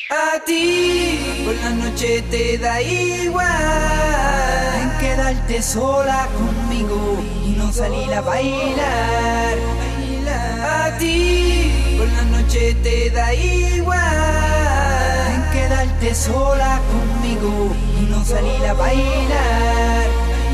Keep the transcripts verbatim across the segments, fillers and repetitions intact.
A ti por la noche te da igual en quedarte sola conmigo y no salir a bailar. A ti por la noche te da igual en quedarte sola conmigo y no salir a bailar.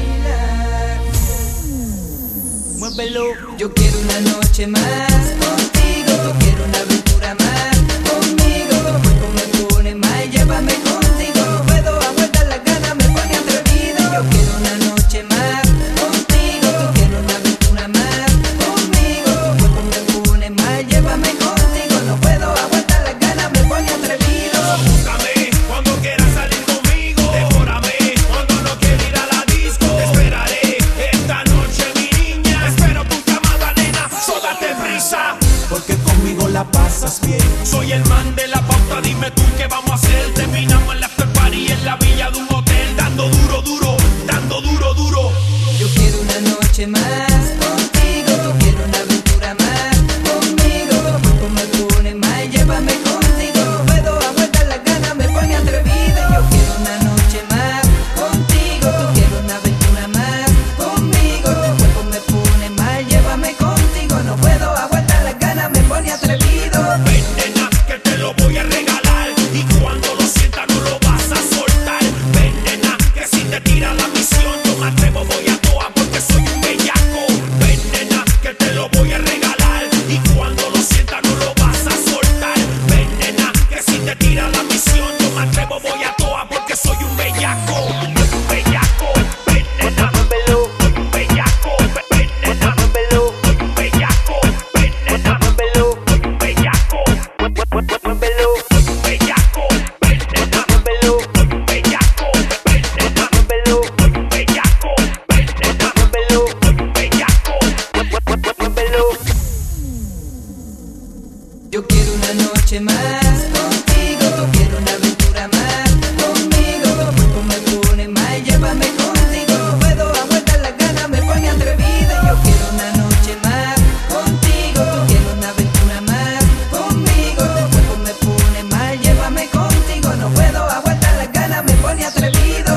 Muévelo, yo quiero una noche más contigo, quiero una aventura más conmigo. Tu cuerpo me pone mal, llévame contigo. No puedo aguantar las ganas, me pone atrevido. Yo quiero una noche más contigo, quiero una aventura más conmigo. Tu cuerpo me pone mal, llévame contigo. No puedo aguantar las ganas, me pone atrevido. Búscame cuando quieras salir conmigo. Devórame cuando no quieras ir a la disco. Te esperaré esta noche, mi niña. Espero tu llamada, nena, so date prisa, porque conmigo la pasas bien. Soy el man de la pauta, dime tú qué vamos a hacer. Terminamos en la after party en la villa de un hotel, dando duro, duro, dando duro, duro. Yo quiero una noche más contigo, quiero una aventura más conmigo. Tu cuerpo me pone mal, llévame contigo. No puedo aguantar las ganas, me pone atrevido. Yo quiero una noche más contigo, quiero una aventura más conmigo. Tu cuerpo me pone mal, llévame contigo. No puedo aguantar las ganas, me pone atrevido. Ven, nena, que te lo voy a regalar, y cuando lo sientas no lo vas a soltar. Ven, nena, que si te tira la misión yo me atrevo, voy a toa porque soy un bellaco. Ven, nena, que te lo voy a regalar, y cuando lo sientas no lo vas a soltar. Ven, nena, que si te tira la misión yo me atrevo, voy a toa porque soy un bellaco. Soy un bellaco. Ven, nena, soy un bellaco. Ven, nena, soy un bellaco. Ven, nena, soy un bellaco. Muévelo, soy un bellaco. Ven, nena, muévelo, soy un bellaco. Ven, nena, muévelo, soy un bellaco. Ven, nena, muévelo, soy un bellaco. Muévelo. Yo quiero una noche más contigo, quiero una aventura más conmigo. Tu cuerpo me pone mal, llévame contigo. No puedo aguantar las ganas, me pone atrevido. Yo quiero una noche más contigo, quiero una aventura más conmigo. Tu cuerpo me pone mal, llévame contigo. No puedo aguantar las ganas, me pone atrevido.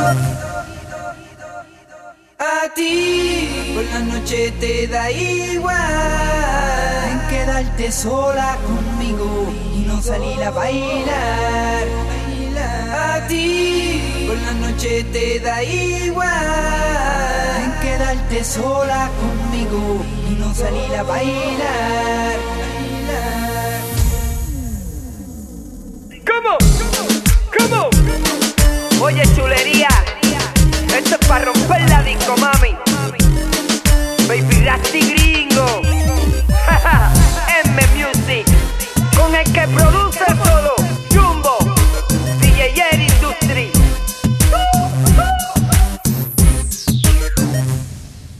A ti por la noche te da igual en quedarte sola conmigo y no salir a bailar. A ti por la noche te da igual en quedarte sola conmigo y no salir a bailar. ¿Cómo? ¿Cómo? Oye, chulería,